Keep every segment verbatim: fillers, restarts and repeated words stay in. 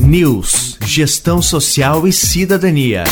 News, Gestão Social e Cidadania.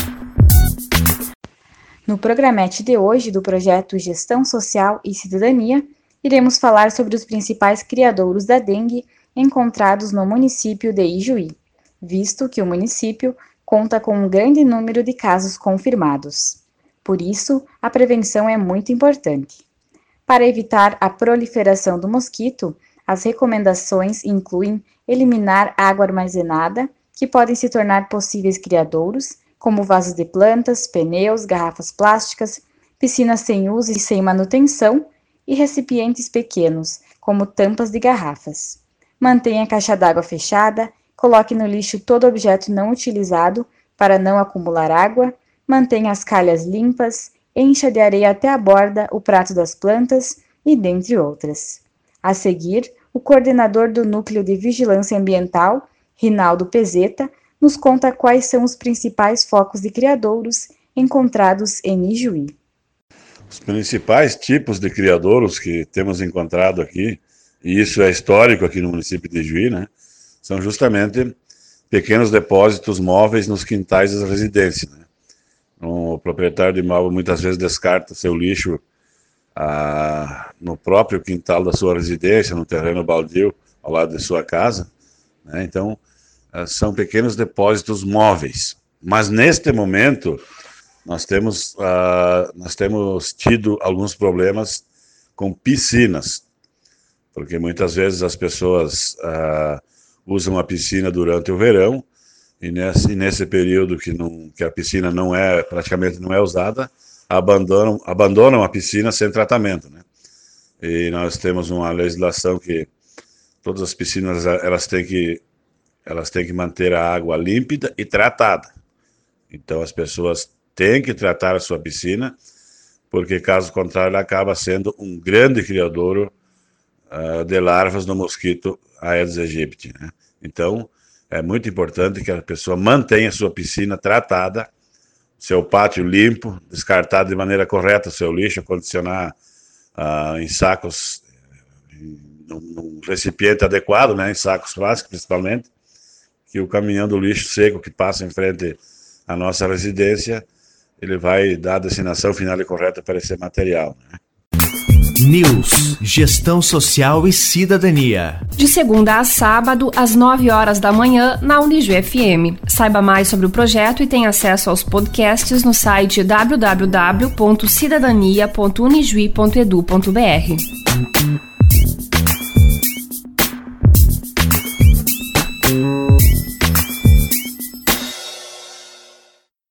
No programete de hoje do projeto Gestão Social e Cidadania, iremos falar sobre os principais criadouros da dengue encontrados no município de Ijuí, visto que o município conta com um grande número de casos confirmados. Por isso, a prevenção é muito importante. Para evitar a proliferação do mosquito, as recomendações incluem eliminar água armazenada, que podem se tornar possíveis criadouros, como vasos de plantas, pneus, garrafas plásticas, piscinas sem uso e sem manutenção, e recipientes pequenos, como tampas de garrafas. Mantenha a caixa d'água fechada, coloque no lixo todo objeto não utilizado para não acumular água, mantenha as calhas limpas, encha de areia até a borda o prato das plantas e dentre outras. A seguir, o coordenador do Núcleo de Vigilância Ambiental, Rinaldo Pezeta, nos conta quais são os principais focos de criadouros encontrados em Ijuí. Os principais tipos de criadouros que temos encontrado aqui, e isso é histórico aqui no município de Ijuí, né, são justamente pequenos depósitos móveis nos quintais das residências. Né. O proprietário de imóvel muitas vezes descarta seu lixo ah, no próprio quintal da sua residência, no terreno baldio, ao lado de sua casa. Né. Então, ah, são pequenos depósitos móveis. Mas neste momento, nós temos, ah, nós temos tido alguns problemas com piscinas, porque muitas vezes as pessoas ah, usam a piscina durante o verão, e nesse, nesse período que, não, que a piscina não é, praticamente não é usada, abandonam, abandonam a piscina sem tratamento. Né? E nós temos uma legislação que todas as piscinas elas têm que, elas têm que manter a água límpida e tratada. Então as pessoas têm que tratar a sua piscina, porque caso contrário ela acaba sendo um grande criadouro uh, de larvas do mosquito Aedes aegypti. Né? Então é muito importante que a pessoa mantenha a sua piscina tratada, seu pátio limpo, descartar de maneira correta o seu lixo, acondicionar uh, em sacos, num, num recipiente adequado, né, em sacos plásticos principalmente, que o caminhão do lixo seco que passa em frente à nossa residência, ele vai dar a destinação final e correta para esse material. Né? News, Gestão Social e Cidadania. De segunda a sábado, às nove horas da manhã, na Unijuí F M. Saiba mais sobre o projeto e tenha acesso aos podcasts no site w w w ponto cidadania ponto unijuí ponto edu ponto b r.